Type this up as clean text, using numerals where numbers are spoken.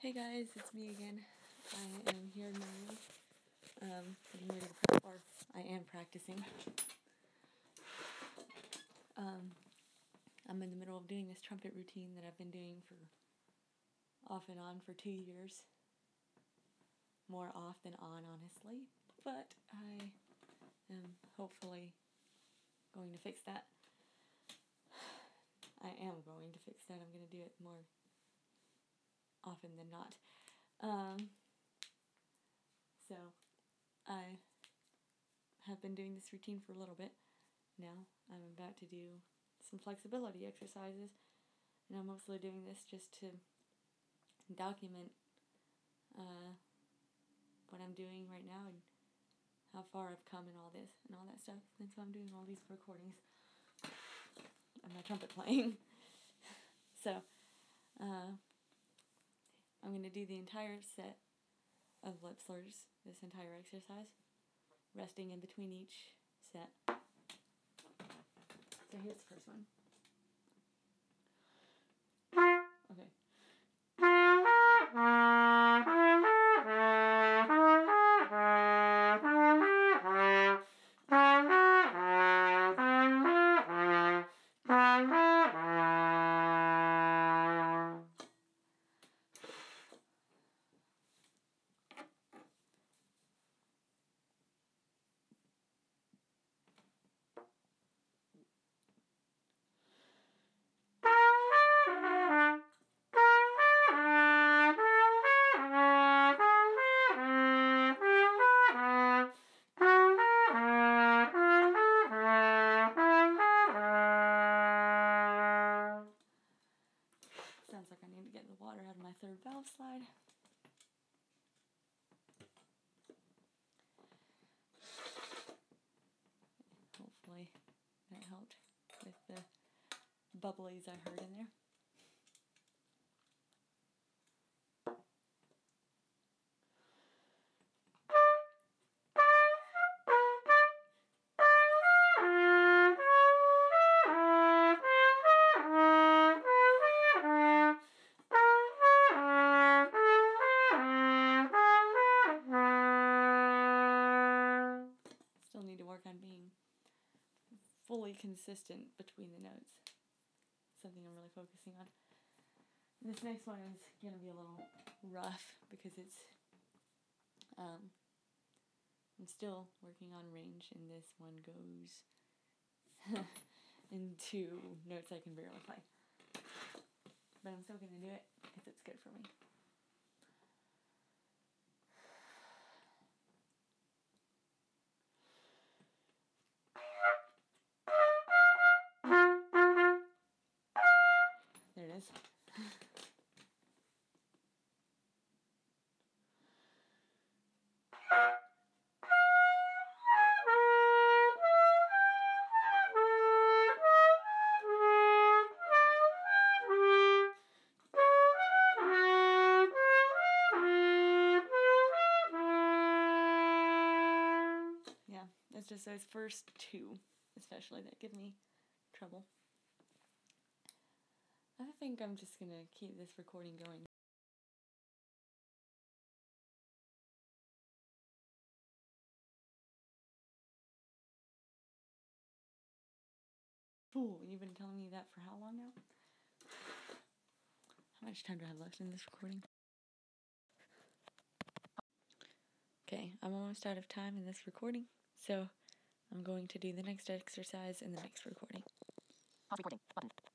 Hey guys, it's me again. I am here now, getting ready to practice, or I am practicing. I'm in the middle of doing this trumpet routine that I've been doing for off and on for 2 years. More off than on, honestly, but I am hopefully going to fix that. I am going to fix that. I'm going to do it more often than not. So I have been doing this routine for a little bit now. I'm about to do some flexibility exercises, and I'm mostly doing this just to document what I'm doing right now and how far I've come and all this and all that stuff. And so I'm doing all these recordings of my trumpet playing. So I'm going to do the entire set of lip slurs, this entire exercise, resting in between each set. So here's the first one. Okay. Sounds like I need to get the water out of my third valve slide. Hopefully that helped with the bubblies I heard in there. Still need to work on being fully consistent between the notes. Something I'm really focusing on. And this next one is going to be a little rough because it's I'm still working on range, and this one goes into notes I can barely play. But I'm still going to do it because it's good for me. There it is. Yeah, it's just those first two, especially, that give me trouble. I think I'm just going to keep this recording going. Fool, you've been telling me that for how long now? How much time do I have left in this recording? Okay, I'm almost out of time in this recording, so I'm going to do the next exercise in the next recording. Pause recording. Button.